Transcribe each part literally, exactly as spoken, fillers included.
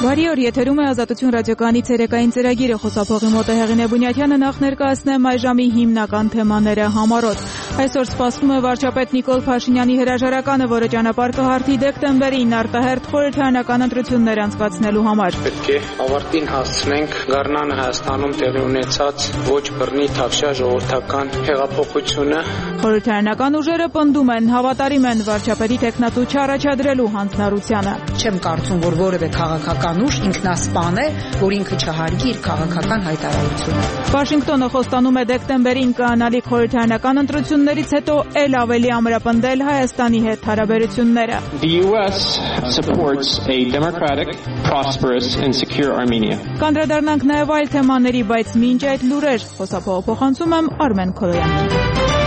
Բարի օր, եթերում է Ազատություն ռադիոկայանի ցերեկային ծրագիրը, խոսափողի մոտ է Հեղինե Բունյաթյանը, նախ ներկայացնեմ այժմի հիմնական թեմաները համառոտ։ Այսօր սպասվում է վարչապետ Նիկոլ Փաշինյանի հրաժարականը, որը ճանապարհ կհարթի դեկտեմբերին արտահերթ խորհրդարանական ընտրություններ անցկացնելու համար։ Պետք է ավարտին հասցնենք Գառնանը Հայաստանում տեղի ունեցած ոչ բռնի թավշյա ժողովրդական հեղափոխությունը։ Խորհրդարանական ուժերը պնդում են, հավատարիմ են վարչապետի տեխնատու չառաջադրելու հանձնառությանը։ Չեմ կարծում, որ որևէ քաղաքական ուժ ինքնասպան է, որ ինքը չհարգի իր քաղաքական հայտարարությունը։ Վաշինգտոնը խոստանում է դեկտեմբերին կայանալիք խորհրդարանական ընտրություններից հետո ել ավելի ամրապնդել Հայաստանի հետ հարաբերությունները։ The U S supports a democratic, prosperous and secure Armenia. Կանդրադառնանք նաև այլ թեմաների, բայց մինչ այդ լուրեր, խոսափողը փոխանցում եմ Արմեն Քոլոյանին։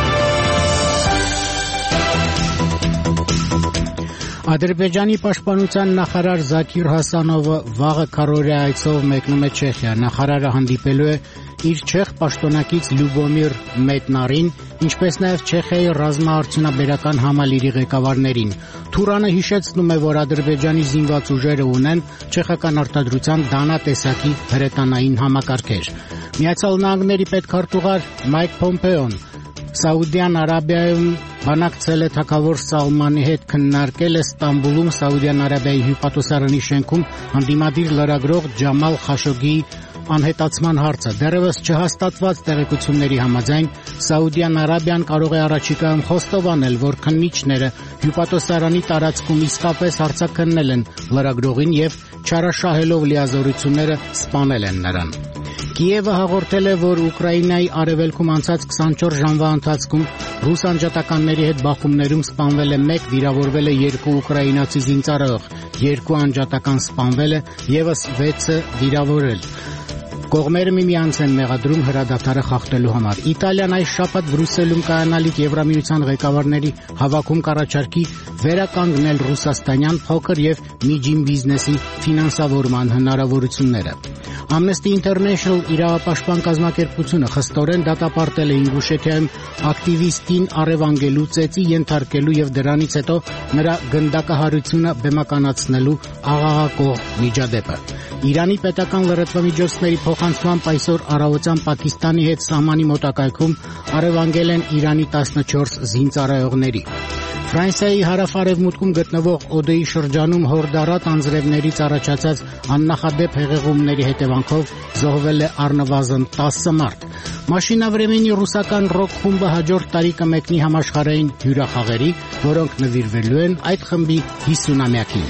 Ադրբեջանի պաշտպանության նախարար Զաքիր Հասանովը վաղը քառօրյա այցով մեկնում է Չեխիա։ Նախարարը հանդիպելու է իր չեխ պաշտոնակից Լյուբոմիր Մետնարին, ինչպես նաև Չեխիայի ռազմաարդյունաբերական համալիրի ղեկավարներին։ Թուրանը հիշեցնում է, որ Ադրբեջանի զինված ուժերը ունեն չեխական արտադրության Դանա տեսակի հրետանային համակարգեր։ Միացյալ Նահանգների պետքարտուղար Մայք Փոմպեոն Սաուդյան Արաբիայում բանակցել է թագավոր Սալմանի հետ, քննարկել է Ստամբուլում Սաուդյան Արաբիայի հյուպատոսարանի շենքում հանդիմադիր լրագրող Ջամալ Խաշոգիի անհետացման հարցը։ Դեռևս չհաստատված տեղեկությունների համաձայն Սաուդյան Արաբիան կարող է առաջիկայում խոստովանել, որ քննիչները հյուպատոսարանի տարածքում իսկապես հարձակվել են լրագրողին եւ չարաշահելով լիազորությունները սպանել են նրան։ Կիևը հաղորդել է, որ Ուկրաինայի արևելքում անցած քսանչորս ժամվա ընթացքում ռուս անջատականների հետ բախումներում սպանվել է մեկ, վիրավորվել է երկու ուկրաինացի զինծառայող, երկու անջատական սպանվել է, եւս վեցը վիրավորել։ Կողմերը միմյանց են մեղադրում հրադադարը խախտելու համար։ Իտալիան այս շաբաթ Բրյուսելում կայանալիք Եվրամիության ղեկավարների հավաքում կառաջարկի վերականգնել ռուսաստանյան փոքր եւ միջին բիզնեսի ֆինանսավորման հնարավորությունները։ Amnesty International իրավապաշտպան կազմակերպությունը խստորեն դատապարտել է Ինգուշեթիայում ակտիվիստին առևանգելու, ծեծի ենթարկելու եւ դրանից հետո նրա գնդակահարությունը բեմականացնելու աղաղակող միջադեպը։ Իրանի պետական լրատվամիջոցների փոխանցմամբ այսօր առավոտյան Պակիստանի հետ սահմանի մոտակայքում առևանգել են Իրանի տասնչորս զինծառայողների։ Ֆրանսիայի հարավ-արևմուտքում գտնվող Օդեի շրջանում հորդառատ անձրևներից առաջացած աննախադեպ հեղեղումների հետևանքով զոհվել է առնվազն տասը մարդ։ Մաշինավրեմենի ռուսական ռոք խումբը հաջորդ տարի կմեկնի համաշխարհային հյուրախաղերի, որոնք նվիրվելու են այդ խմբի հիսունամյակին։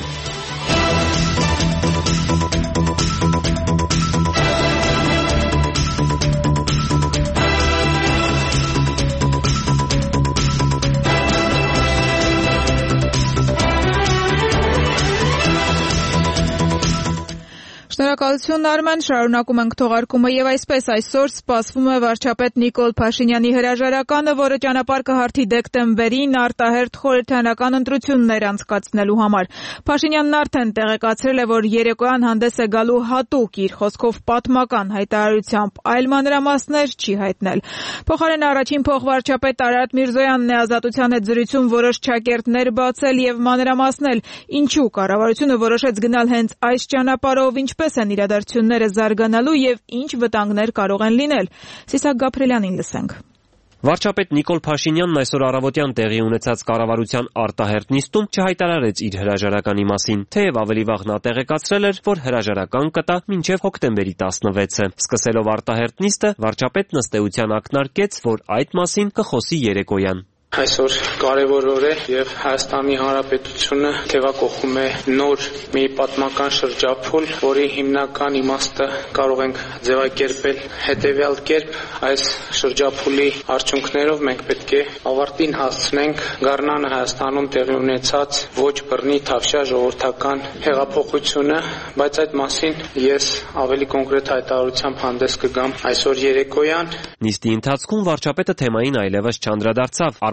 Շնորհակալություն Արմեն, շարունակում ենք թողարկումը եւ այսպես այսօր սպասվում է վարչապետ Նիկոլ Փաշինյանի հրաժարականը, որը ճանապարհ կհարթի դեկտեմբերին արտահերթ խորհրդարանական ընտրություններ անցկացնելու համար։ Փաշինյանն արդեն տեղեկացրել է, որ երեկոյան հանդես է գալու հատուկ իր խոսքով պատմական հայտարարությամբ, այլ մանրամասներ չի հայտնել։ Փոխարեն առաջին փոխվարչապետ Արարատ Միրզոյանն է Ազատության հետ զրույցում որոշ ճակերտներ բացել եւ մանրամասնել, ինչու կառավարությունը որոշեց գնալ հենց այս ճանապարհով, ինչպես են իրադարձությունները զարգանալու եւ ինչ վտանգներ կարող են լինել։ Սիսակ Գաբրելյանին լսենք։ Վարչապետ Նիկոլ Փաշինյանն այսօր առավոտյան տեղի ունեցած կառավարության արտահերթ նիստում չհայտարարեց իր հրաժարականի մասին, թեև ավելի վաղ նա տեղեկացրել էր, որ հրաժարական կտա մինչև հոկտեմբերի տասնվեցը։ Սկսելով արտահերթ նիստը, վարչապետն ըստ էության ակնարկեց, որ այդ մասին կխոսի երեկոյան։ Այսօր կարևոր օր է եւ Հայաստանի Հանրապետությունը թեվակողում է նոր մի պատմական շրջափուլ, որի հիմնական իմաստը կարող ենք ձևակերպել հետեւյալ կերպ. այս շրջափուլի արդյունքներով մենք պետք է ավարտին հասցնենք Գառնանը Հայաստանում տեղի ունեցած ոչ բռնի թավշյա ժողովրդական հեղափոխությունը, բայց այդ մասին ես ավելի կոնկրետ հայտարարությամբ հանդես կգամ այսօր երեկոյան։ Նիստի ընթացքում վարչապետը թեմային այլևս չանդրադարձավ։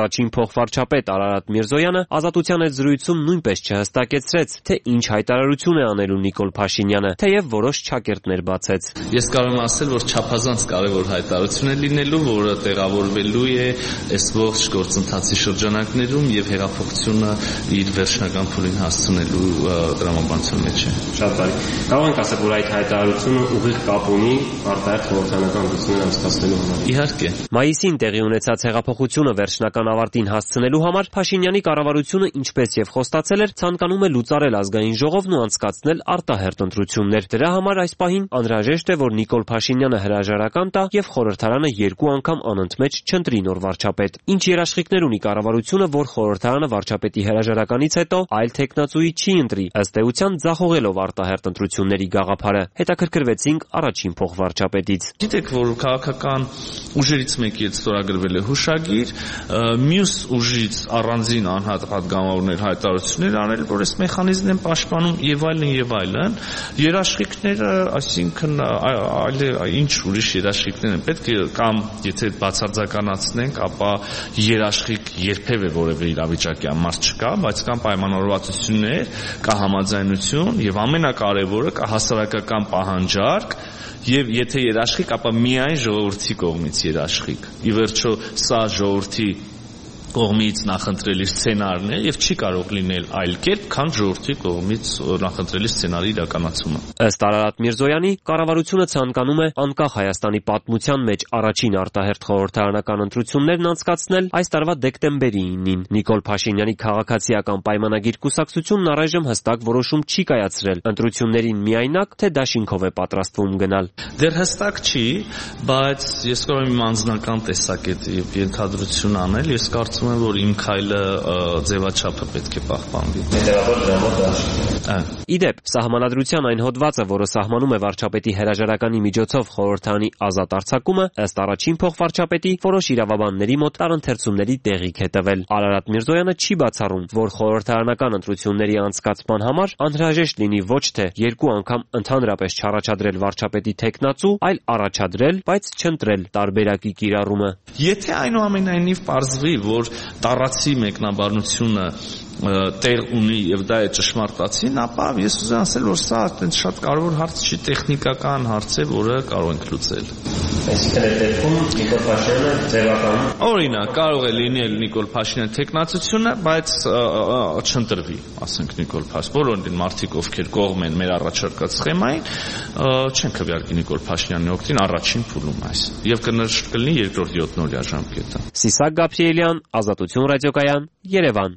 առաջին փոխվարչապետ Արարատ Միրզոյանը Ազատության հետ զրույցում նույնպես չհստակեցրեց, թե ինչ հայտարարություն է անելու Նիկոլ Փաշինյանը, թեև որոշ չակերտներ բացեց։ Ես կարող եմ ասել, որ չափազանց կարևոր հայտարարություն է լինելու, որը տեղավորվելու է այս ողջ գործընթացի շրջանակներում եւ հեղափոխությունը իր վերջնական փուլին հասցնելու դրամաբանության մեջ է։ Շատ բարի։ Կարող ենք ասել, որ այդ հայտարարությունը ուղիղ կապ ունի արտահերթ խորհրդարանական դուսներն անցկացնելու համար։ Իհարկե։ Մայիսին տեղի ունեցած հեղափոխությունը վերջնական ավարտին հասցնելու համար Փաշինյանի կառավարությունը, ինչպես եւ խոստացել էր, ցանկանում է լուծարել ազգային ժողովն ու անցկացնել արտահերթ ընտրություններ։ Դրա համար այս պահին անհրաժեշտ է, որ Նիկոլ Փաշինյանը հրաժարական տա եւ խորհրդարանը երկու անգամ անընդմեջ չընտրի նոր վարչապետ։ Ինչ երաշխիքներ ունի կառավարությունը, որ խորհրդարանը վարչապետի հրաժարականից հետո այլ թեկնածուի չի ընտրի, ըստ էության ձախողելով արտահերթ ընտրությունների գաղափարը։ Հետաքրքրվեցինք առաջին փոխվարչապետից։ Գիտեք, որ քաղաքական ուժերից մեկի հետ ստորագրվել է հուշագիր, մյուս ուժից առանձին անհատ պատգամավորներ հայտարարություններ անել, որ այս մեխանիզմն են պաշտպանում եւ այլն եւ այլն։ Երաշխիքները, այսինքն այլ ինչ ուրիշ երաշխիքներ են պետք է, կամ եթե բացարձականացնենք, ապա երաշխիք երբևէ որևէ իրավիճակի համար չկա, բայց կան պայմանավորվածություններ, կա համաձայնություն եւ ամենակարևորը կա հասարակական պահանջարկ եւ եթե երաշխիք, ապա միայն ժողովրդի կողմից երաշխիք։ Ի վերջո սա ժողովրդի կողմից նախընտրելի սցենարն է եւ չի կարող լինել այլ կերպ, քան ժողովրդի կողմից նախընտրելի սցենարի իրականացումը։ Ըստ Արարատ Միրզոյանի, կառավարությունը ցանկանում է անկախ Հայաստանի պատմության մեջ առաջին արտահերթ խորհրդարանական ընտրություններն անցկացնել այս տարվա դեկտեմբերի ինին։ Նիկոլ Փաշինյանի քաղաքացիական պայմանագիր կուսակցությունն առայժմ հստակ որոշում չի կայացրել ընտրություններին միայնակ, թե դաշինքով է պատրաստվում գնալ։ Դեռ հստակ չի, բայց ես կարող եմ իմ անձնական տեսակետ եւ ենթադրություն անել, ես կարծում եմ, որ իմ քայլը ձևաչափը պետք է պահպանվի։ Իդեպ, սահմանադրության այն հոդվածը, որը սահմանում է վարչապետի հրաժարականի միջոցով խորհրդարանի ազատ արձակումը, ըստ առաջին փոխվարչապետի որոշ իրավաբանների մոտ տարընթերցումների տեղիք է տվել։ Արարատ Միրզոյանը չի բացառում, որ խորհրդարանական ընտրությունների անցկացման համար անհրաժեշտ լինի ոչ թե երկու անգամ ընդհանրապես չառաջադրել վարչապետի թեկնածու, այլ առաջադրել, բայց չընտրել տարբերակի կիրառումը։ Եթե այնուամենայնիվ պարզվի, որ տարածի մեկնաբանությունը տեղ ունի եւ դա է ճշմարտացին, ապա ես ուզում ասել, որ սա այդպես շատ կարևոր հարց չի, տեխնիկական հարց է, որը կարող ենք լուծել։ Այսինքն այդ դեպքում Նիկոլ Փաշինյանը ձևական օրինակ կարող է լինել Նիկոլ Փաշինյանի թեկնածությունը, բայց չընտրվի, ասենք Նիկոլ Փաշինյան, բոլորին մարդիկ ովքեր կողմ են մեր առաջարկած սխեմային, չեն քվեարկի Նիկոլ Փաշինյանի օգտին առաջին փուլում այս եւ կնշկլնի երկրորդ յոթնօրյա ժամկետը։ Սիսակ Գաբրիելյան, Ազատություն ռադիոկայան, Երևան։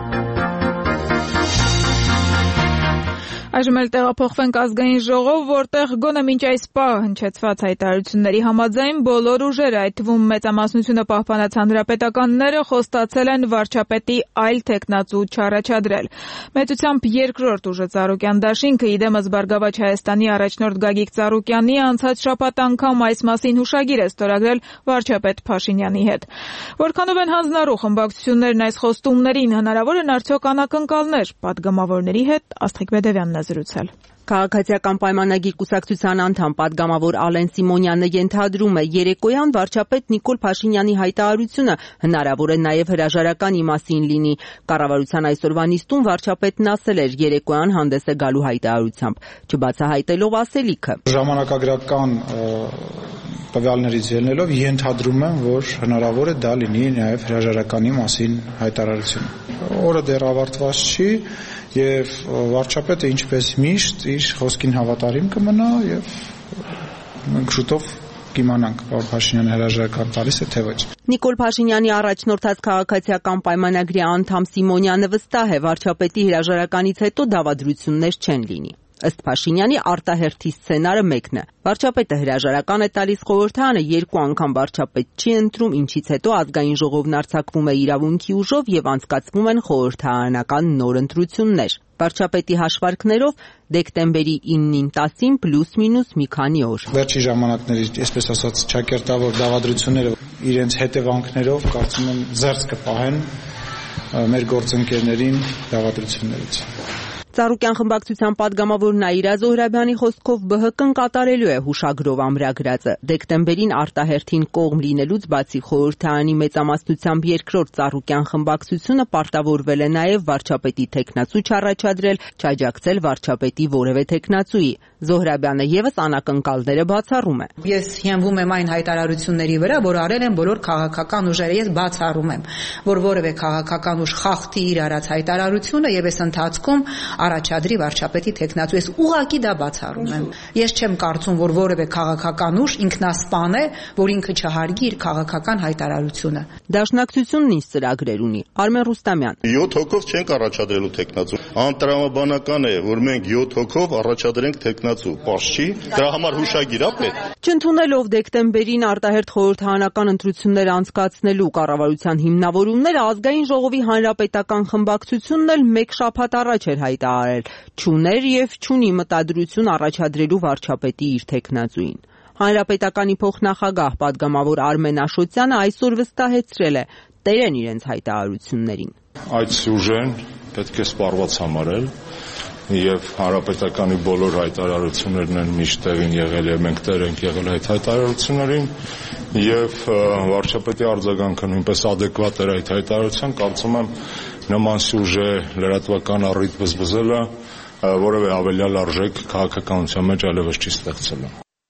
Այժմ էլ տեղափոխվենք ազգային ժողով, որտեղ գոնե մինչ այս պահ հնչեցված հայտարարությունների համաձայն բոլոր ուժերը, այդ թվում մեծամասնությունը պահպանած հանրապետականները խոստացել են վարչապետի այլ թեկնածու չառաջադրել։ Մեծությամբ երկրորդ ուժը Ծառուկյան դաշինքը իդեմս Բարգավաճ Հայաստանի առաջնորդ Գագիկ Ծառուկյանի անցած շաբաթ անգամ այս մասին հուշագիր է ստորագրել վարչապետ Փաշինյանի հետ։ Որքանով են հանձնառու խմբակցություններն այս խոստումներին, հնարավոր են արդյոք անակնկալներ, պատգամավորների հետ Աստղիկ Բեդևյանն զրուցել։ Քաղաքացիական պայմանագիր կուսակցության անդամ պատգամավոր Ալեն Սիմոնյանը ենթադրում է, երեկոյան վարչապետ Նիկոլ Փաշինյանի հայտարարությունը հնարավոր է նաև հրաժարականի մասին լինի։ Կառավարության այսօրվա նիստում վարչապետն ասել էր երեկոյան հանդես է գալու հայտարարությամբ, չբացահայտելով ասելիքը։ Ժամանակագրական տվյալներից ելնելով ենթադրում եմ, որ հնարավոր է դա լինի նաև հրաժարականի մասին հայտարարություն։ Օրը դեռ ավարտված չի եւ վարչապետը ինչպես միշտ իր խոսքին հավատարիմ կմնա եւ մենք շուտով կիմանանք, որ Փաշինյանը հրաժարական տալիս է թե ոչ։ Նիկոլ Փաշինյանի առաջնորդած քաղաքացիական պայմանագրի անդամ Սիմոնյանը վստահ է, վարչապետի հրաժարականից հետո դավադրություններ չեն լինի։ Ըստ Փաշինյանի արտահերթի սցենարը մեկն է։ Վարչապետը հրաժարական է տալիս, խորհրդարանը երկու անգամ վարչապետ չի ընտրում, ինչից հետո ազգային ժողովն արձակվում է իրավունքի ուժով եւ անցկացվում են խորհրդարանական նոր ընտրություններ։ Վարչապետի հաշվարկներով դեկտեմբերի իննին տասին պլյուս մինուս մի քանի օր։ Վերջի ժամանակների, այսպես ասած, ճակերտավոր դավադրությունները իրենց հետևանքներով կարծում եմ զերծ կպահեն մեր գործընկերներին դավադրություններից։ Ծառուկյան խմբակցության падգամավոր Նաիրա Զոհրաբյանի խոսքով Բ Հ Կ-ն կատարելու է հուշագրով ամրագրածը։ Դեկտեմբերին արտահերթին կողմ լինելուց բացի խորհրդարանի մեծամասնությամբ երկրորդ ծառուկյան խմբակցությունը պարտավորվել է նաև վարչապետի թեկնածու չառաջադրել, չաջակցել վարչապետի որևէ թեկնածուի։ Զոհրաբյանը եւս անակնկալները բացառում է։ Ես հենվում եմ այն հայտարարությունների վրա, որ արել են բոլոր քաղաքական ուժերը։ Ես բացառում եմ, որ որևէ քաղաքական ուժ խախտի իր արած հայտարարությունը եւ այս ընթացքում առաջադրի վարչապետի թեկնածու։ Ես ուղղակի դա բացառում եմ։ Ես չեմ կարծում, որ որևէ քաղաքական ուժ ինքնասպան է, որ ինքը չհարգի իր քաղաքական հայտարարությունը։ Դաշնակցությունն ինչ ծրագրեր ունի։ Արմեն Ռուստամյան։ յոթ հոգով չենք առաջադրելու թեկնածու։ Անտրամաբանական է, որ մենք յոթ հոգով առաջադրենք թեկնածու։ Պարզ չի։ Դրա համար հուշագիր է պետք։ Չընդունելով դեկտեմբերին արտահերթ խորհրդարանական ընտրություններ անցկացնելու կառավարության հիմնավորումները, ազգային ժողովի հանրապետական խմբակցությունն էլ մեկ շաբաթ առաջ էր հայտարարել, չուներ եւ չունի մտադրություն առաջադրելու վարչապետի իր թեկնածուին։ Հանրապետականի փոխնախագահ падգամավոր Արմեն Աշոտյանը այսօր վստահեցրել է տերեն իրենց հայտարարություններին։ Այդ սյուժեն պետք է սպառված համարել եւ հանրապետականի բոլոր հայտարարություններն են միշտ տեղին եղել եւ մենք տեր ենք եղել այդ հայտարարություններին եւ վարչապետի արձագանքը նույնպես adekvat էր այդ հայտարարության։ Կարծում եմ նման սյուժե լրատվական առիթ բզբզելը որևէ ավելյալ արժեք քաղաքականության մեջ այլևս չի ստեղծելու։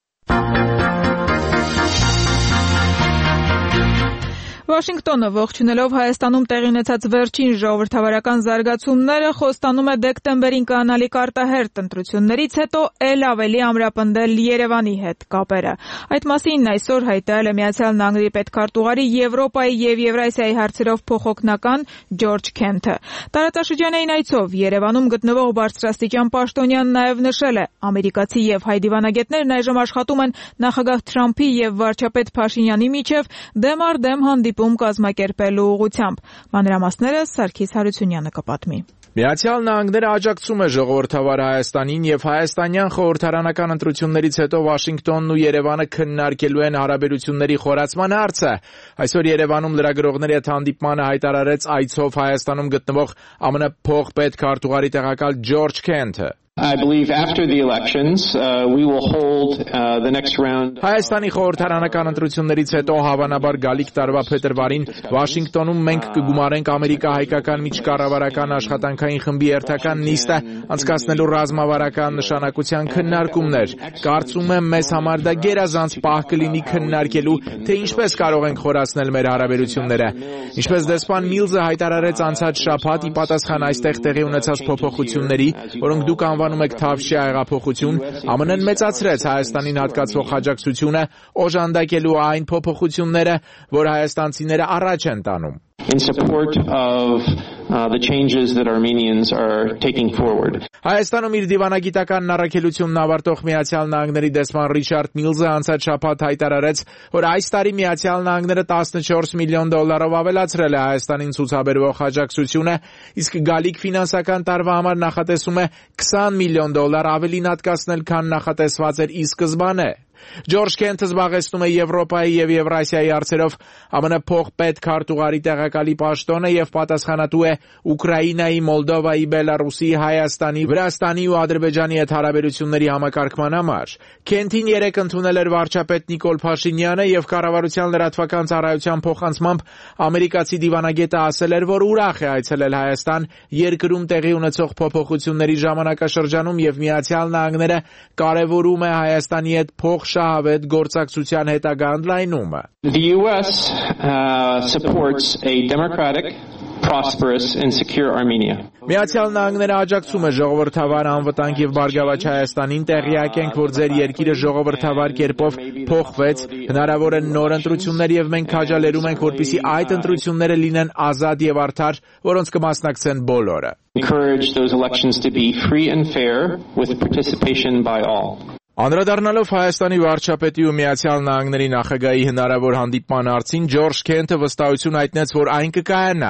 Վաշինգտոնը ողջունելով Հայաստանում տեղի ունեցած վերջին ժողովրդավարական զարգացումները խոստանում է դեկտեմբերին կանալիք արտահերթ ընտրություններից հետո ել ավելի ամրապնդել Երևանի հետ կապերը։ Այդ մասին այսօր հայտարարել է Միացյալ Նահանգների պետքարտուղարի Եվրոպայի եւ Եվրասիայի հարցերով փոխօգնական Ջորջ Քենթը։ Տարածաշրջանային այցով Երևանում գտնվող բարձրաստիճան պաշտոնյան նաև նշել է, ամերիկացի եւ հայ դիվանագետներն այժմ աշխատում են նախագահ Թրամփի եւ վարչապետ Փաշինյանի միջև դեմ առ դեմ հանդիպում կազմակերպելու ուղղությամբ։ Մանրամասները Սարգիս Հարությունյանը կպատմի։ Միացյալ Նահանգները աջակցում է ժողովրդավար Հայաստանին եւ հայաստանյան խորհրդարանական ընտրություններից հետո Վաշինգտոնն ու Երևանը քննարկելու են հարաբերությունների խորացման հարցը։ Այսօր Երևանում լրագրողների հետ հանդիպմանը հայտարարեց այցով Հայաստանում գտնվող Ամն փոխպետքարտուղարի տեղակալ Ջորջ Քենթը։ I believe after the elections uh, we will hold uh, the next round. Հայաստանի խորհրդարանական ընտրություններից հետո հավանաբար գալիք տարվա փետրվարին Վաշինգտոնում մենք կգումարենք ամերիկա-հայկական միջկառավարական աշխատանքային խմբի երթական նիստը անցկացնելու ռազմավարական նշանակության քննարկումներ։ Կարծում եմ մեզ համար դա գերազանց պահ կլինի քննարկելու, թե ինչպես կարող ենք խորացնել մեր հարաբերությունները։ Ինչպես դեսպան Միլզը հայտարարեց անցած շաբաթ ի պատասխան այստեղ տեղի ունեցած փոփոխությունների, որոնք դուք անվանում եք Թավշյա հեղափոխություն, Ամն Փ-ն մեծացրեց Հայաստանին հատկացվող աջակցությունը, օժանդակելու այն փոփոխությունները, որ հայաստանցիները առաջ են տանում։ In support of uh, the changes that Armenians are taking forward. Հայաստանում իր դիվանագիտական առաքելությունն ավարտող Միացյալ Նահանգների դեսպան Ռիչարդ Միլզը անցած շաբաթ հայտարարեց, որ այս տարի Միացյալ Նահանգները տասնչորս միլիոն դոլարով ավելացրել է Հայաստանին ցուցաբերվող աջակցությունը, իսկ գալիք ֆինանսական տարվա համար նախատեսում է քսան միլիոն դոլար ավելին հատկացնել, քան նախատեսված էր ի սկզբանե։ Ջորջ Քենթը զբաղեցնում է Եվրոպայի եւ Եվրասիայի հարցերով Ամն փոխպետքարտուղարի տեղակալի պաշտոնը եւ պատասխանատու է Ուկրաինայի, Մոլդովայի, Բելարուսի, Հայաստանի, Վրաստանի ու Ադրբեջանի հետ հարաբերությունների համակարգման համար։ Քենթին երեկ ընդունել էր վարչապետ Նիկոլ Փաշինյանը եւ կառավարության լրատվական ծառայության փոխանցմամբ ամերիկացի դիվանագետը ասել էր, որ ուրախ է այցելել Հայաստան երկրում տեղի ունեցող փոփոխությունների ժամանակաշրջանում եւ Միացյալ Նահանգները կարեւորում է Հայաստանի հետ փոխ շահավետ գործակցության հետագա ընդլայնումը։ The U S uh, supports a democratic, prosperous and secure Armenia. Միացյալ Նահանգները աջակցում է ժողովրդավար անվտանգ եւ բարգավաճ Հայաստանին, տեղյակ ենք, որ ձեր երկիրը ժողովրդավար կերպով փոխվեց, հնարավոր են նոր ընտրություններ եւ մենք քաջալերում ենք, որպեսզի այդ ընտրությունները լինեն ազատ եւ արդար, որոնց կմասնակցեն բոլորը։ Encourage those elections to be free and fair with participation by all. Անդրադառնալով Հայաստանի վարչապետի ու Միացյալ Նահանգների նախագահի հնարավոր հանդիպման հարցին, Ջորջ Քենթը վստահություն հայտնեց, որ այն կկայանա.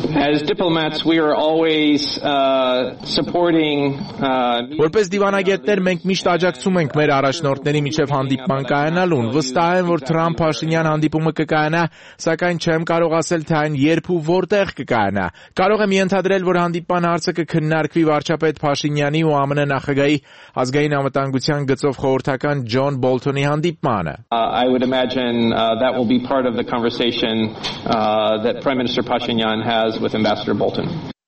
As diplomats, we are always uh, supporting uh, Որպես դիվանագետներ մենք միշտ աջակցում ենք մեր առաջնորդների միջև հանդիպման կայանալուն։ Վստահ եմ, որ Թրամփ-Փաշինյան հանդիպումը կկայանա, սակայն չեմ կարող ասել, թե այն երբ ու որտեղ կկայանա։ Կարող եմ ենթադրել, որ հանդիպման հարցը կքննարկվի վարչապետ Փաշինյանի ու ԱՄՆ նախագահի ազգային անվտանգության գծով խորհրդական Ջոն Բոլթոնի հանդիպմանը։ I would imagine uh, that will be part of the conversation uh, that Prime Minister Pashinyan has with Ambassador Bolton.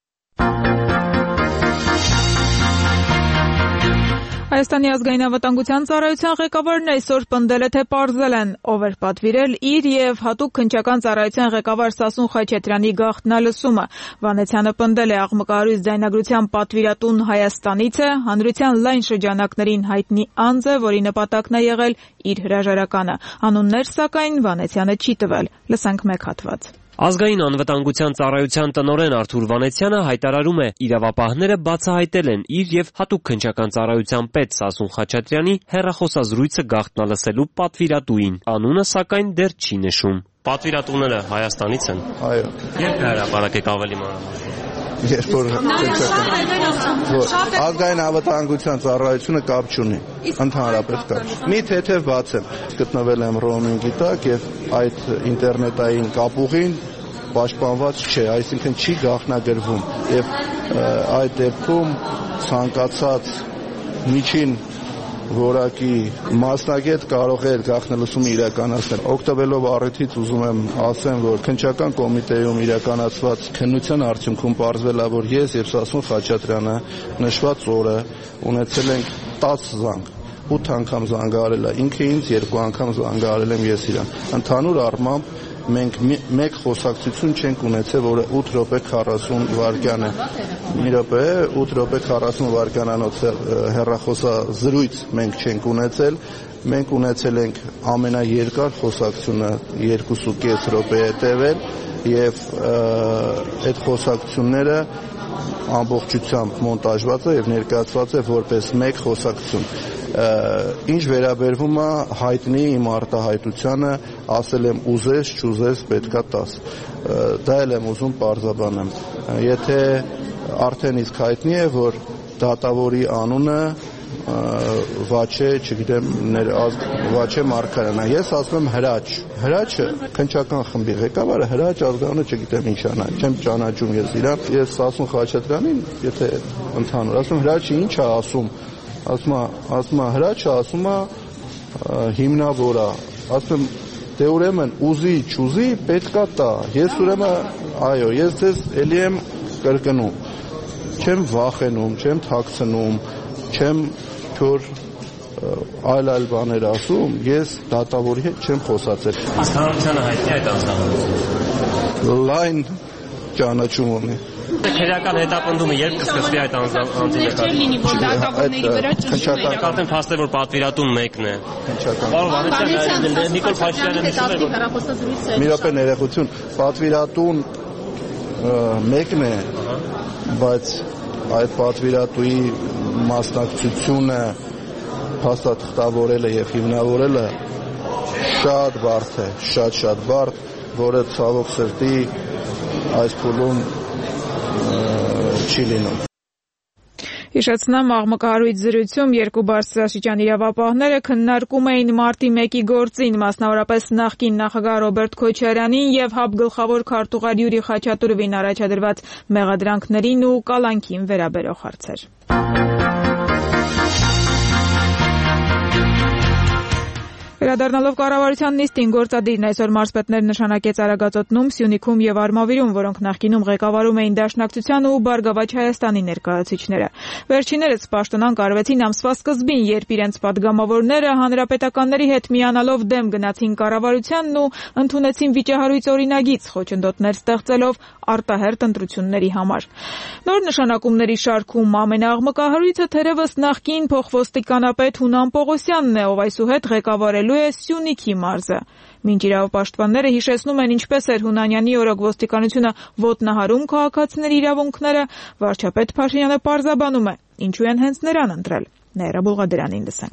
Հայաստանի ազգային անվտանգության ծառայության ղեկավարն այսօր պնդել է, թե պարզել են ով էր պատվիրել իր եւ հատուկ քննչական ծառայության ղեկավար Սասուն Խաչատրյանի գաղտնալսումը։ Վանեցյանը պնդել է աղմկահարույց ձայնագրության պատվիրատուն Հայաստանից է, հանրության լայն շրջանակներին հայտնի անձ է, որի նպատակն է եղել իր հրաժարականը։ Անուններ, սակայն Վանեցյանը չի տվել։ Լսենք մեկ հատված։ Ազգային անվտանգության ծառայության տնօրեն Արթուր Վանեցյանը հայտարարում է, իրավապահները բացահայտել են իր եւ հատուկ քննչական ծառայության պետ Սասուն Խաչատրյանի հեռախոսազրույցը գաղտնալսելու պատվիրատուին։ Անունը սակայն դեռ չի նշում։ Պատվիրատուները Հայաստանից են։ Այո։ Երբ հրապարակ եք ավելի մանրամասն։ Երբ որ ազգային անվտանգության ծառայությունը կապ չունի, ընդհանրապես կապ չունի։ Մի թեթև բացեմ, գտնվել եմ ռոմինգի տակ եւ այդ ինտերնետային կապուղին պաշտպանված չէ, այսինքն չի գաղտնագրվում եւ այդ դեպքում ցանկացած միջին որակի մասնագետ կարող է գաղտնալսումը իրականացնել։ Օգտվելով առիթից ուզում եմ ասեմ, որ քննչական կոմիտեում իրականացված քննության արդյունքում պարզվել է, որ ես եւ Սասուն Խաչատրյանը նշված օրը ունեցել ենք տասը զանգ, ութ անգամ զանգահարել է ինքը ինձ, երկու անգամ զանգահարել եմ ես իրան։ Ընդհանուր առմամբ մենք մեկ խոսակցություն չենք ունեցել, որը ութ րոպե քառասուն վայրկյան է։ Մի րոպե, ութ րոպե քառասուն վայրկյանանոց հեռախոսազրույց մենք չենք ունեցել, մենք ունեցել ենք ամենաերկար խոսակցությունը երկուսուկես րոպե է տևել եւ այդ խոսակցությունները ամբողջությամբ մոնտաժված է եւ ներկայացված է որպես մեկ խոսակցություն։ Ինչ վերաբերվում է հայտնի իմ արտահայտությանը, ասել եմ ուզես, չուզես, պետքա տաս։ Դա էլ եմ ուզում պարզաբանեմ։ Եթե արդեն իսկ հայտնի է, որ դատավորի անունը Վաչե, չգիտեմ, Վաչե Մարգարյանն է։ Ես ասում եմ Հրաչ։ Հրաչը քննչական խմբի ղեկավարը, Հրաչ ազգանունը չգիտեմ ինչն է, չեմ ճանաչում ես իրան։ Ես Սասուն Խաչատրյանին, եթե ընդհանուր ասում Հրաչը ինչ է ասում, ասում է, ասում է Հրաչը ասում է հիմնավոր է, ասում եմ դե ուրեմն ուզի, չուզի պետքա տա։ Ես ուրեմն այո, ես ձեզ էլի եմ կրկնում, չեմ վախենում, չեմ թաքցնում, չեմ որ այլ այլ բաներ ասում, ես դատավորի հետ չեմ խոսացել։ Իսկ հանրությանը հայտնի այդ անձնավորությունը։ Լայն ճանաչում ունի։ Քերական հետապնդումը երբ կսկսվի այդ անձի նկատմամբ։ Որ դատավորների վրա քննչական կարծեմ փաստը որ պատվիրատուն մեկն է։ Քննչական։ Պարոն Վանեցյան, Նիկոլ Փաշինյանը նշում է որ մի րոպե ներողություն, պատվիրատուն մեկն է, բայց այդ պատվիրատուի մասնակցությունը փաստաթղթավորելը եւ հիմնավորելը շատ բարդ է, շատ-շատ բարդ, որը ցավոք սրտի այս փուլում չի լինում։ Հիշեցնեմ, աղմկահարույց զրույցում երկու բարձրաստիճան իրավապահները քննարկում էին մարտի մեկի գործին, մասնավորապես նախկին նախագահ Ռոբերտ Քոչարյանին եւ ՀԱԲ գլխավոր քարտուղար Յուրի Խաչատուրովին առաջադրված մեղադրանքներին ու կալանքին վերաբերող հարցեր։ Վերադառնալով կառավարության նիստին գործադիրն այսօր մարզպետներ նշանակեց Արագածոտնում, Սյունիքում եւ Արմավիրում, որոնք նախկինում ղեկավարում էին Դաշնակցության ու Բարգավաճ Հայաստանի ներկայացուցիչները։ Վերջիններս պաշտոնանկ արվեցին ամսվա սկզբին, երբ իրենց падգամավորները հանրապետականների հետ միանալով դեմ գնացին կառավարությանն ու ընդունեցին վիճահարույց օրինագիծ, խոչընդոտներ ստեղծելով արտահերթ ընտրությունների համար։ Նոր նշանակումների շարքում ամենաաղմկահարույցը թերևս նախկին փոխոստիկանապետ Հունան Պողոսյանն է, ով այսուհետ ղեկավարելու է Սյունիքի մարզը։ Մինչ իրավապաշտպանները հիշեցնում են ինչպես էր Հունանյանի օրոք ոստիկանությունը ոտնահարում քաղաքացիների իրավունքները, վարչապետ Փաշինյանը պարզաբանում է, ինչու են հենց նրան ընտրել։ Նեյրա Բուլղադրանին լսենք։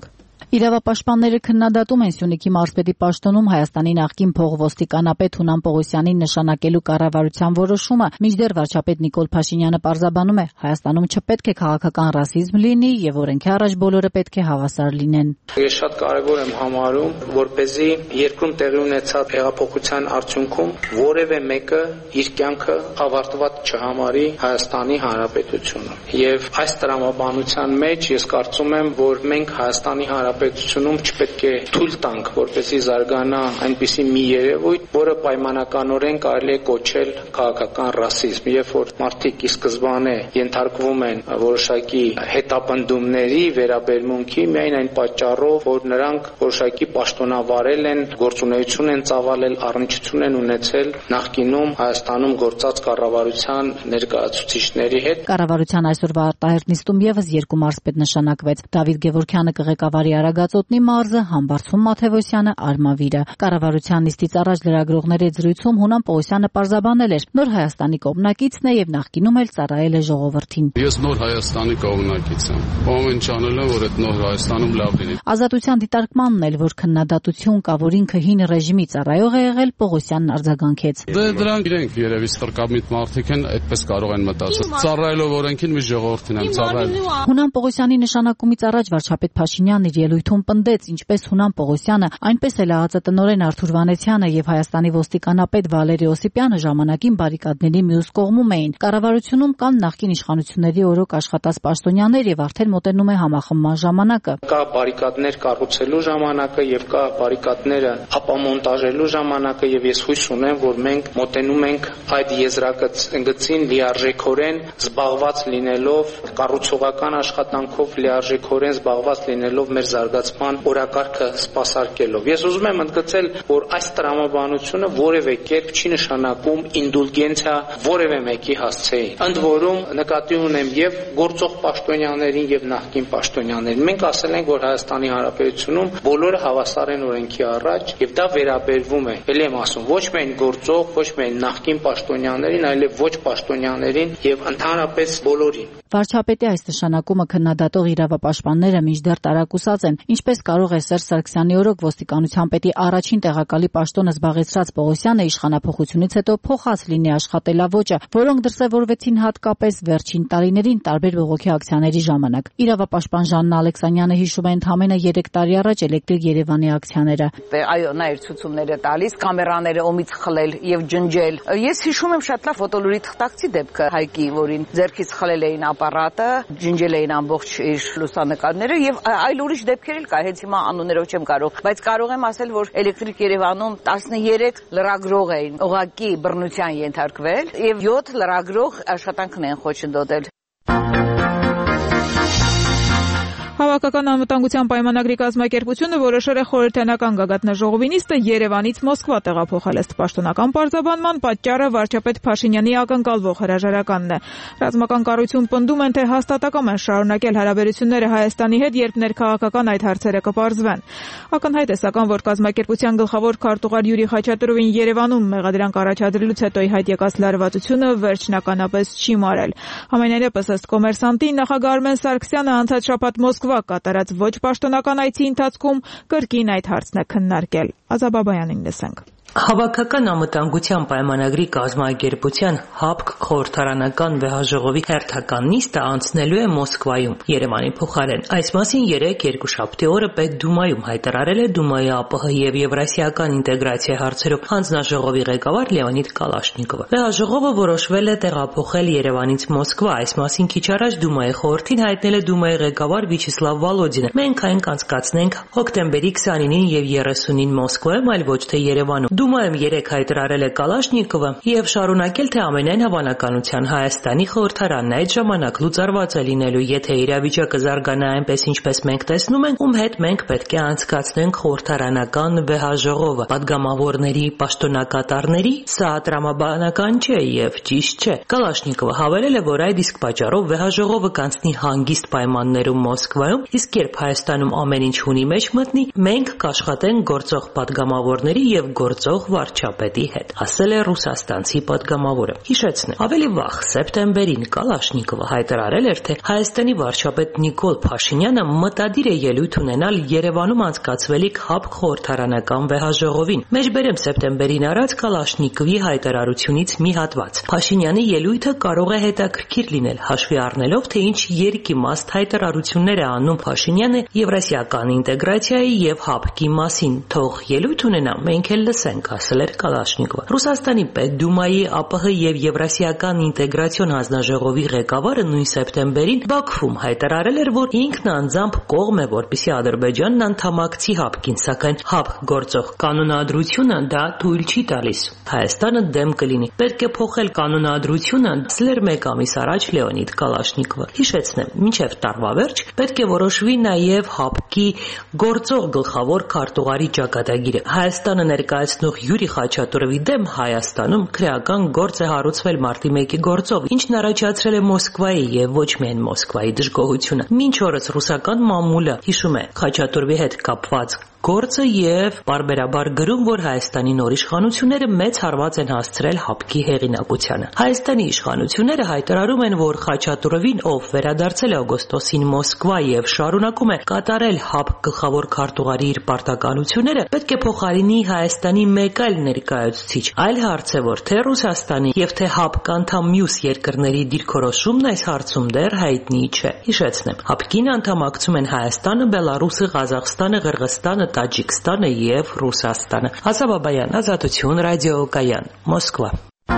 Իրավապաշտպանները քննադատում են Սյունիքի մարզպետի պաշտոնում Հայաստանի նախկին փողոստիկանապետ Հունան Պողոսյանին նշանակելու կառավարության որոշումը, մինչդեռ վարչապետ Նիկոլ Փաշինյանը պարզաբանում է, Հայաստանում չպետք է քաղաքական ռասիզմ լինի եւ օրենքի առաջ բոլորը պետք է հավասար լինեն։ Ես շատ կարևոր եմ համարում, որպեսզի երկրում տեղի ունեցած հեղափոխության արդյունքում որևէ մեկը իր կյանքը ավարտված չհամարի Հայաստանի Հանրապետությունը։ Եվ այս տրամաբանության մեջ ես կարծում եմ, որ մենք Հայաստանի Հանրապետությունում չպետք է թույլ տանք, որպեսզի զարգանա այնպիսի մի երևույթ, որը պայմանականորեն կարելի է կոչել քաղաքական ռասիզմ, երբ որ մարդիկ ի սկզբանե ենթարկվում են որոշակի հետապնդումների, վերաբերմունքի, միայն այն պատճառով, որ նրանք որոշակի պաշտոնավարել են, գործունեություն են ծավալել, առնչություն են ունեցել նախկինում Հայաստանում գործած կառավարության ներկայացուցիչների հետ։ Կառավարության այսօրվա արտահերտ նիստում եւս երկու մարզպետ նշանակվեց։ Դավիթ Գևորգյանը կղեկավարի Արագածոտնի մարզը, Համբարձում Մաթևոսյանը Արմավիրը։ Կառավարության նիստից առաջ լրագրողների զրույցում Հունան Պողոսյանը պարզաբանել էր, նոր Հայաստանի կողմնակիցն է եւ նախկինում էլ ծառայել է ժողովրդին։ Ես նոր Հայաստանի կողմնակից եմ։ Ամեն ինչ անել եմ, որ այդ նոր Հայաստանում լավ լինի։ Ազատության դիտարկմանն էլ, որ քննադատություն կա, որ ինքը հին ռեժիմի ծառայող է եղել, Պողոսյանն արձագանքեց։ Դե դրանք իրենք երևի ստրկամիտ մարդիկ են, այդպես կարող են մտածել։ Ծառայելով օրենքին մի ժողովրդին եմ ծառայել։ Հունան Պողոսյանի նշանակումից առաջ վարչապետ Փաշինյանն իր ելույթում պնդեց, ինչպես Հունան Պողոսյանը, այնպես էլ ԱԱԾ-տնօրեն Արթուր Վանեցյանը եւ Հայաստանի ոստիկանապետ Վալերի Օսիպյանը ժամանակին բարիկադների մյուս կողմում էին։ Կառավարությունում կան նախկին իշխանությունների օրոք աշխատած պաշտոնյաներ եւ արդեն մոտենում է համախմբման ժամանակը։ Կա բարիկադներ կառուցելու ժամանակը եւ կա բարիկադները ապամոնտաժելու ժամանակը եւ ես հույս ունեմ, որ մենք մոտենում ենք այդ եզրագծին լիարժեքորեն զբաղված լինելով, կառուցողական աշխատանքով լիարժեքորեն զբաղված լինելով մեր զարգացման օրակարգը սպասարկելով։ Ես ուզում եմ ընդգծել, որ այս տրամաբանությունը որևէ կերպ չի նշանակում ինդուլգենցիա որևէ մեկի հասցեին։ Ընդ որում նկատի ունեմ եւ գործող պաշտոնյաներին եւ նախկին պաշտոնյաներին։ Մենք ասել ենք, որ Հայաստանի Հանրապետությունում բոլորը հավասար են օրենքի առաջ եւ դա վերաբերվում է, ելի եմ ասում, ոչ միայն գործող, ոչ միայն նախկին պաշտոնյաներին, այլև ոչ պաշտոնյաներին եւ ընդհանրապես բոլորին։ Վարչապետի այս նշանակումը քննադատող իրավապաշտպանները մինչդեռ տարակուսած են, ինչպես կարող է Սերժ Սարգսյանի օրոք ոստիկանության պետի առաջին տեղակալի պաշտոնը զբաղեցրած Պողոսյանը իշխանափոխությունից հետո փոխած լինի աշխատելավոճը, որոնք դրսևորվեցին հատկապես վերջին տարիներին տարբեր բողոքի ակցիաների ժամանակ։ Իրավապաշտպան Ժաննա Ալեքսանյանը հիշում է ընդամենը երեք տարի առաջ Էլեկտրիկ Երևանի ակցիաները։ Այո, նա իր ցուցումները տալիս, կամերաները ոմից խլել եւ ջնջել։ Ես հիշում եմ շատ լավ ֆոտոլուրի թղթակցի դեպքը Հայկի, որին ձեռքից խլել էին ապարատը, ջնջել էին ամբողջ իր լուսանկարները եւ այլ ուրիշ դեպքեր էլ կա, հենց հիմա անուններով չեմ կարող, բայց կարող եմ ասել, որ Էլեկտրիկ Երևանում տասներեք լրագրող էին ուղղակի բռնության ենթարկվել եւ յոթ լրագրող աշխատանքն են խոչընդոտել։ Հավաքական անվտանգության պայմանագրի կազմակերպությունը որոշել է խորհրդանական գագաթնաժողովի նիստը Երևանից Մոսկվա տեղափոխել ըստ պաշտոնական պարզաբանման պատճառը վարչապետ Փաշինյանի ակնկալվող հրաժարականն է։ Ռազմական կառույցում պնդում են, թե հաստատակամ են շարունակել հարաբերությունները Հայաստանի հետ, երբ ներքաղաքական այդ հարցերը կպարզվեն։ Ակնհայտ է սակայն, որ կազմակերպության գլխավոր քարտուղար Յուրի Խաչատուրովին Երևանում մեղադրանք առաջադրելուց հետո ի հայտ եկած լարվածությունը վերջնականապես չի մարել։ Համենայնիվս ըստ Կոմերսանտի նախագահ Արմեն Սարգսյանը անցած շաբաթ Մոսկվա կատարած ոչ պաշտոնական այցի ընթացքում կրկին այդ հարցն է քննարկել։ Ազաբաբայանին լսենք։ Հավաքական անվտանգության պայմանագրի կազմակերպության ՀԱՊԿ խորհրդարանական վեհաժողովի հերթական նիստը անցնելու է Մոսկվայում, Երևանի փոխարեն։ Այս մասին երեկ երկուշաբթի օրը Պետդումայում հայտարարել է Դումայի ԱՊՀ եւ Եվրասիական ինտեգրացիա հարցերով հանձնաժողովի ղեկավար Լեոնիդ Կալաշնիկովը։ Վեհաժողովը որոշվել է տեղափոխել Երևանից Մոսկվա։ Այս մասին քիչ առաջ Դումայի խորհրդին հայտնել է Դումայի ղեկավար Վիաչեսլավ Վոլոդինը։ Մենք այն կանցկացնենք հոկտեմբերի քսանինին եւ երեսունին Մոսկվայում, այլ ոչ թե Երևանում։ Դումայում երեկ հայտարարել է Կալաշնիկովը եւ շարունակել, թե ամենայն հավանականության Հայաստանի խորհրդարանն այդ ժամանակ լուծարված է լինելու, եթե իրավիճակը զարգանա այնպես, ինչպես մենք տեսնում ենք, ում հետ մենք պետք է անցկացնենք խորհրդարանական վեհաժողովը։ Պատգամավորների, պաշտոնակատարների սա տրամաբանական չէ եւ ճիշտ չէ։ Կալաշնիկովը հավելել է, որ այդ իսկ պատճառով վեհաժողովը կանցնի հանգիստ պայմաններում Մոսկվայում, իսկ երբ Հայաստանում ամեն ինչ հունի մեջ մտնի, մենք կաշխատենք գործող պատգամավորների եւ գործող մտածող վարչապետի հետ, ասել է ռուսաստանցի պատգամավորը։ Հիշեցնեմ, ավելի վաղ սեպտեմբերին Կալաշնիկովը հայտարարել էր, թե Հայաստանի վարչապետ Նիկոլ Փաշինյանը մտադիր է ելույթ ունենալ Երևանում անցկացվելիք ՀԱՊԿ խորհրդարանական վեհաժողովին։ Մեջբերեմ սեպտեմբերին արած Կալաշնիկովի հայտարարությունից մի հատված։ Փաշինյանի ելույթը կարող է հետաքրքիր լինել, հաշվի առնելով, թե ինչ երկիմաստ հայտարարություններ է անում Փաշինյանը եվրասիական ինտեգրացիայի եւ ՀԱՊԿ-ի մասին։ Թող ելույթ ունենա, մենք էլ լսենք, ասել էր Կալաշնիկովը։ Ռուսաստանի Պետդումայի ԱՊՀ եւ Եվրասիական ինտեգրացիոն հանձնաժողովի ղեկավարը նույն սեպտեմբերին Բաքվում հայտարարել էր, որ ինքն անձամբ կողմ է, որպեսզի Ադրբեջանն անդամակցի ՀԱՊԿ-ին, սակայն ՀԱՊԿ գործող կանոնադրությունը դա թույլ չի տալիս։ Հայաստանը դեմ կլինի։ Պետք է փոխել կանոնադրությունը, ասել էր մեկ ամիս առաջ Լեոնիդ Կալաշնիկովը։ Հիշեցնեմ, մինչև տարվա վերջ պետք է որոշվի նաև ՀԱՊԿ-ի գործող գլխավոր քարտուղարի ճակատագիրը։ Հայաստանը ներկայացնող Յուրի Խաչատուրովի դեմ Հայաստանում քրեական գործ է հարուցվել մարտի մեկի գործով, ինչն առաջացրել է Մոսկվայի եւ ոչ միայն Մոսկվայի դժգոհությունը։ Մինչ օրս ռուսական մամուլը հիշում է Խաչատուրովի հետ կապված գործը եւ բարբերաբար գրում, որ Հայաստանի նոր իշխանությունները մեծ հարված են հասցրել ՀԱՊԿ-ի հեղինակությանը։ Հայաստանի իշխանությունները հայտարարում են, որ Խաչատուրովին, ով վերադարձել է օգոստոսին Մոսկվա եւ շարունակում է կատարել ՀԱՊԿ գլխավոր քարտուղարի իր պարտականությունները, պետք է փոխարինի Հայաստանի մեկ այլ ներկայացուցիչ։ Այլ հարց է, որ թե Ռուսաստանի եւ թե ՀԱՊԿ անդամ մյուս երկրների դիրքորոշումն այս հարցում դեռ հայտնի չէ։ Հիշեցնեմ, ՀԱՊԿ-ին անդամակցում են Հայաստանը, Բելարուսը, Ղազախստանը, Ղրղստանը, Տաջիկստանը եւ Ռուսաստանը։ Ազա Բաբայան, Ազատություն, ռադիոկայան, Մոսկվա։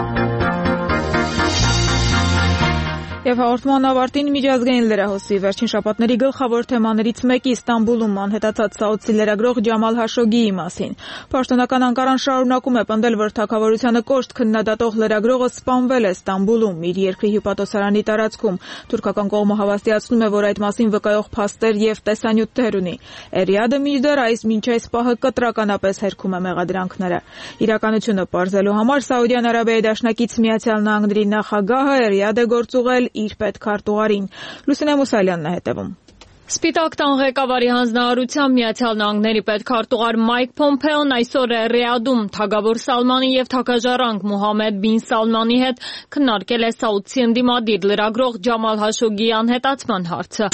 Եվ հաղորդման ավարտին միջազգային լրահոսի վերջին շաբաթների գլխավոր թեմաներից մեկի Ստամբուլում անհետացած սաուդցի լրագրող Ջամալ Հաշոգիի մասին։ Պաշտոնական Անկարան շարունակում է պնդել, որ թագավորությանը կոշտ քննադատող լրագրողը սպանվել է Ստամբուլում, իր երկրի հյուպատոսարանի տարածքում։ Թուրքական կողմը հավաստիացնում է, որ այդ մասին վկայող փաստեր եւ տեսանյութեր ունի։ Էրիադը մինչդեռ այս մինչ այս պահը կտրականապես հերքում է մեղադրանքները։ Իրականությունը պարզելու համար Սաուդյան Արաբիայի դաշնակից Միացյալ Նահանգների նախագահը Էրիադ է գործուղել իր պետքարտուղարին։ Լուսինե Մուսալյանն է հետևում։ Սպիտակ տան ղեկավարի հանձնարարությամբ Միացյալ Նահանգների պետքարտուղար Մայք Փոմփեոն այսօր է Ռիադում թագավոր Սալմանի եւ թագաժառանգ Մուհամմեդ բին Սալմանի հետ քննարկել է սաուդցի ընդդիմադիր լրագրող Ջամալ Հաշոգիի անհետացման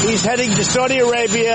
հարցը։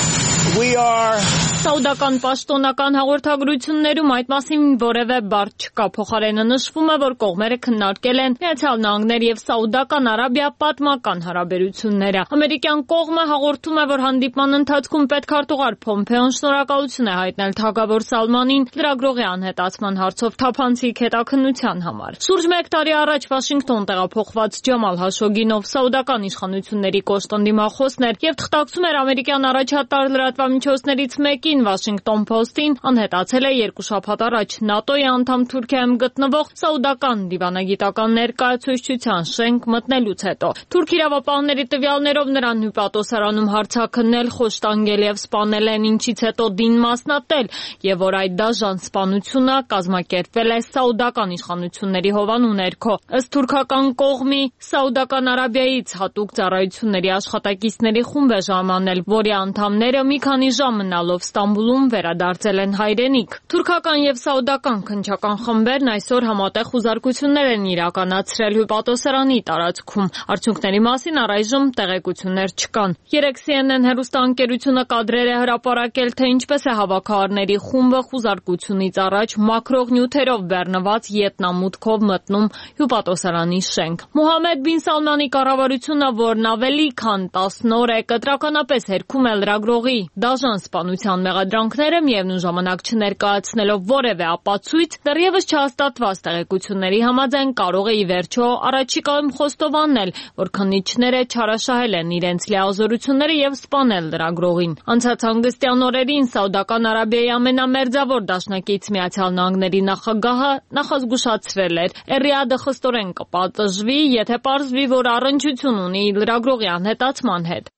We are Սաուդական պաշտոնական հաղորդագրություններում այդ մասին որևէ բառ չկա, փոխարենը նշվում է, որ կողմերը քննարկել են Միացյալ Նահանգներ եւ Սաուդական Արաբիա պատմական հարաբերությունները։ Ամերիկյան կողմը հաղորդում է, որ հանդիպման ընթացքում պետքարտուղար Փոմփեոն շնորհակալություն է հայտնել թագավոր Սալմանին լրագրողի անհետացման հարցով թափանցիկ հետաքննության համար։ Շուրջ մեկ տարի առաջ Վաշինգտոն տեղափոխված Ջամալ Հաշոգին, ով սաուդական իշխանությունների կոշտ ընդդիմախոսն էր եւ թղթակցում էր ամերիկյան առաջատար լրատվամիջոցներից մեկին Washington Post-ին, անհետացել է երկու շաբաթ առաջ ՆԱՏՕ-ի անդամ Թուրքիայում գտնվող սաուդական դիվանագիտական ներկայացուցչության շենք մտնելուց հետո։ Թուրք իրավապահների տվյալներով նրան հյուպատոսարանում հարցաքննել, խոշտանգել եւ սպանել են, ինչից հետո դին մասնատել, եւ որ այդ դաժան սպանությունը կազմակերպվել է սաուդական իշխանությունների հովանու ներքո։ Ըստ թուրքական կողմի, Սաուդական Արաբիայից հատուկ ծառայությունների աշխատակիցների խումբ է ժամանել, որի անդամները մի քանի ժամ մնալով Ստամբուլում վերադարձել են հայրենիք։ Թուրքական եւ սաուդական քննչական խմբերն այսօր համատեղ խուզարկություններ են իրականացրել հյուպատոսարանի տարածքում։ Արդյունքների մասին առայժմ տեղեկություններ չկան։ Երեկ C N N հեռուստաընկերությունը կադրեր է հրապարակել, թե ինչպես է հավաքարարների խումբը խուզարկությունից առաջ մաքրող նյութերով բեռնված ետնամուտքով մտնում հյուպատոսարանի շենք։ Մուհամմեդ բին Սալմանի կառավարությունը, որն ավելի քան տասն օր է կտրականապես հերքում է լրագրողի դաժան սպանության մեղադրանքները, միևնույն ժամանակ չներկայացնելով որևէ ապացույց, դեռևս չհաստատված տեղեկությունների համաձայն կարող է ի վերջո առաջիկայում խոստովանել, որ քննիչները չարաշահել են իրենց լիազորությունները եւ սպանել լրագրողին։ Անցած հանգստյան օրերին Սաուդական Արաբիայի ամենամերձավոր դաշնակից Միացյալ Նահանգների նախագահը նախազգուշացրել էր, Էրիադը խստորեն կպատժվի, եթե պարզվի, որ առնչություն ունի լրագրողի անհետացման հետ։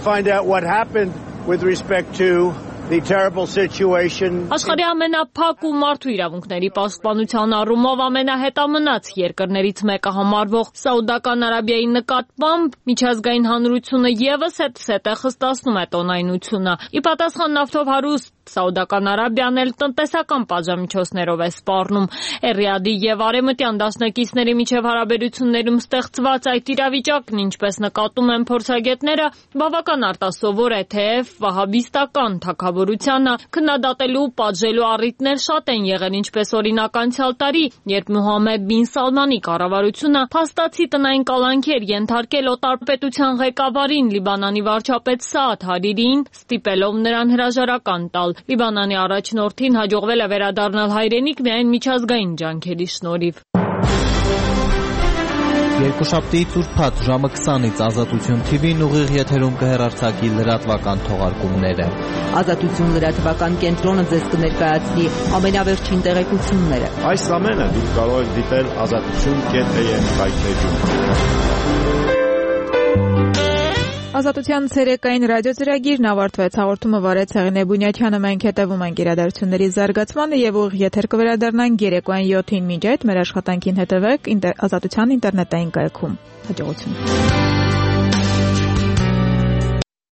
With respect to the terrible situation. Աշխարհի ամենափակ ու մարդու իրավունքների պաշտպանության առումով ամենահետամնաց երկրներից մեկը համարվող Սաուդական Արաբիայի նկատմամբ միջազգային հանրությունը եւս հետսետ է խստացնում է տոնայնությունը։ Ի պատասխան նավթով հարուստ Սաուդական Արաբիան էլ տնտեսական պատժամիջոցներով է սպառնում։ Ռիադի եւ արևմտյան դաշնակիցների միջև հարաբերություններում ստեղծված այդ իրավիճակն, ինչպես նկատում են փորձագետները, բավական արտասովոր է, թեև վահաբիստական թագավորությանը քննադատելու պատժելու առիթներ շատ են եղել, ինչպես օրինակ անցյալ տարի, երբ Մուհամմեդ բին Սալմանի կառավարությունը փաստացի տնային կալանքեր ենթարկել օտարպետության ղեկավարին Լիբանանի վարչապետ Սաադ Հարիրիին, ստիպելով նրան հրաժարական տալ։ Լիբանանի առաջնորդին հաջողվել է վերադառնալ հայրենիք միայն միջազգային ջանքերի շնորհիվ։ Երկուշաբթիից ուրբաթ ժամը քսանից Ազատություն թի վին ուղիղ եթերում կհեռարձակի լրատվական թողարկումները։ Ազատություն լրատվական կենտրոնը ձեզ կներկայացնի ամենավերջին տեղեկությունները։ Այս ամենը դուք կարող եք դիտել ազատություն կետ է եմ վայթեջում։ Ազատության ցերեկային ռադիոծրագիրն ավարտվեց։ Հաղորդումը վարեց Հեղինե Բունյաթյանը։ Մենք հետևում ենք իրադարձությունների զարգացմանը եւ ուղիղ եթեր կվերադառնանք երեկոյան յոթին։ Մինչ այդ մեր աշխատանքին հետևեք Ազատության ինտերնետային կայքում։ Հաջողություն։